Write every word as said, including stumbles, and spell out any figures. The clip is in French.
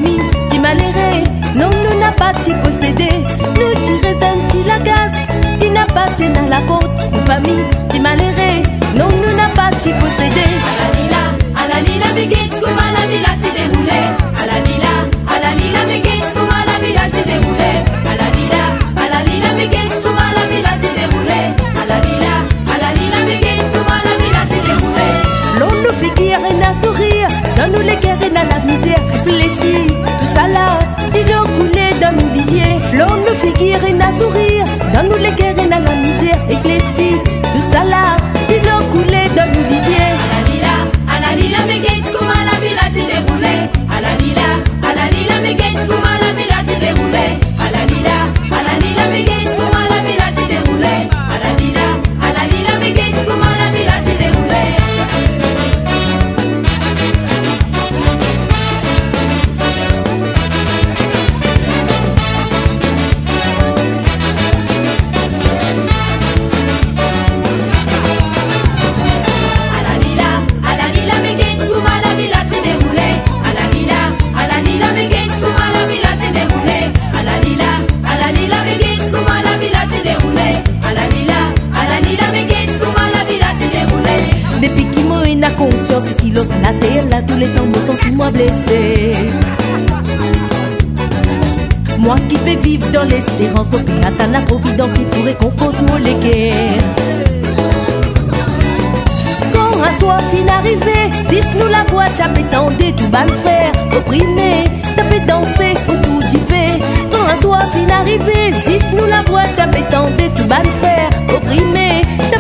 famille, ti malheureux. Non, nous n'a pas ti possédé. Nous ti restons ti la gaz. Il n'a pas ti dans la côte. Nos famille, ti malheureux. Non, nous n'a pas ti possédé. À la lila, à la lila, begit, comment la villa ti déroulé. À la lila, à la lila, begit, comment la villa ti déroulé. À la lila, à la lila, begit, comment la villa ti déroulé. À la lila, à la lila, begit, comment la villa ti déroulé. L'on nous fait guère et n'a sourire. Dans nous les guerres et dans la misère. Réfléchis, tout ça là, si l'on coulait dans nos lisiers. L'on nous fait guère et n'a sourire. Dans nous les guerres et dans la misère. Réfléchis, tout ça là, si l'on coulait dans nos lisiers. À la lila, à la lila, begit, comment la villa ti déroulé. À la lila, à la lila, begit, comment la villa ti déroulé. À la lila, à la lila, begit, comment la villa ti déroulé. À la lila, à la lila, begit, comment la villa ti déroulé. Depuis qu'il m'a une conscience, ici l'os la terre, là tous les temps, me senti moi blessé. Moi qui peux vivre dans l'espérance, pour que attendre la providence qui pourrait conforter mon guerres. Quand un soir fin arrivé, si nous la voix, tu peux tendre tout bas le frère, opprimé, tu peux danser autour du fait. Quand un soir fin arrivé, si nous la voix, tu peux tendre tout bas le frère, opprimé,